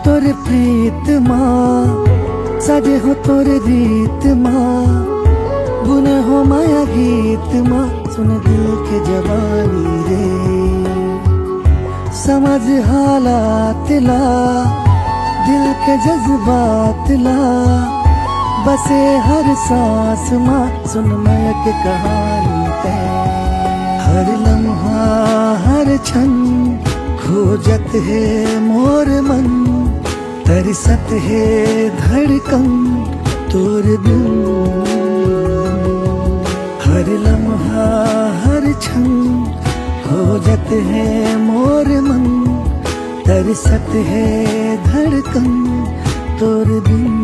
तोरे प्रीत माँ, सजे हो तोरे रीत माँ, बुने हो माया गीत माँ, सुन दिल के जवानी रे। समझ हालात ला, दिल के जज्बात ला, बसे हर सांस माँ, सुन महक कहानी है। हर लम्हा हर क्षण खोजत है मोर मन, तरसत है धड़कन तोर बिन। हर लम्हा हर क्षण खोजत है मोर मन, तरसत है धड़कन तोर बिन।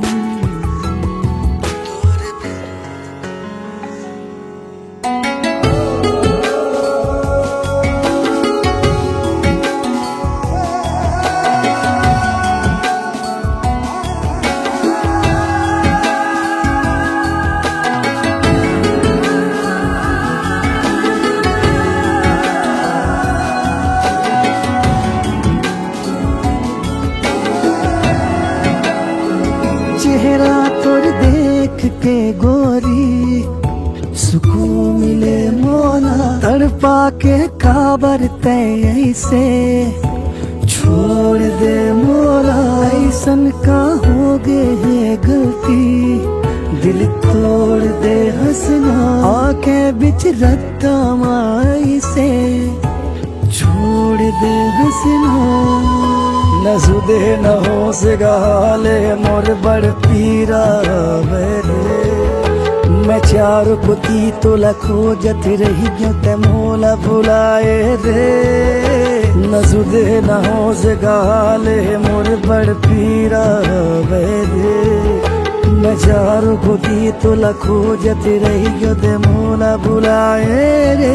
चेहरा तोर देख के गोरी, सुकून मिले मोला, तड़पा के काबर तय ऐसे छोड़ दे मोला। ऐसन का हो गे ये गलती, दिल तोड़ दे हंसना, आंखें बिच रद्दा माई से छोड़ दे हंसना। न सुदे न हो से गाले मोर बड़ पीरा बेरे, मैं चार पुती तो खोजत रही गयो ते मोला भुलाए रे। न सुदे न हो से गाले मोर बड़ पीरा बेरे, मैं चार पुती तो खोजत रही गयो ते मोला भुलाए रे।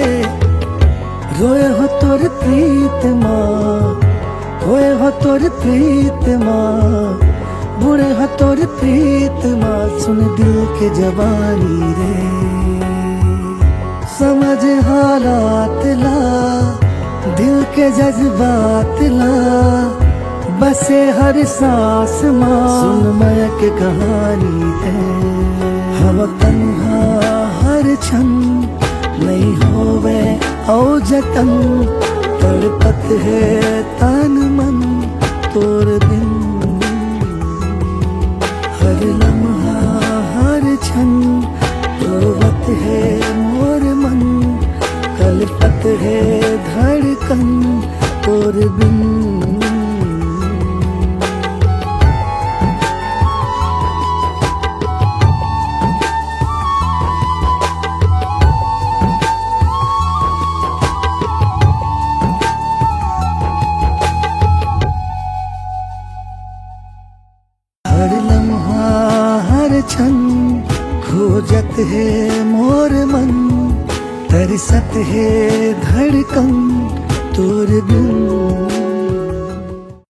रोए हो तोर प्रीत माँ, होए हो तोर प्रीत माँ, बुरे हो तोर प्रीत माँ, सुन दिल के जवानी रे। समझ हालात ला, दिल के जज्बात ला, बसे हर सांस माँ, सुन महक कहानी है। हम तन्हा हर क्षण नहीं होवे औ जतन, तड़पत है तन मन तोर बिन। हर लम्हा हर क्षण रोवत है मोर मन, कलपत है धड़कन तोर बिन। हर लम्हा हर क्षण खोजत है मोर मन, तरसत है धड़कन तोर बिन।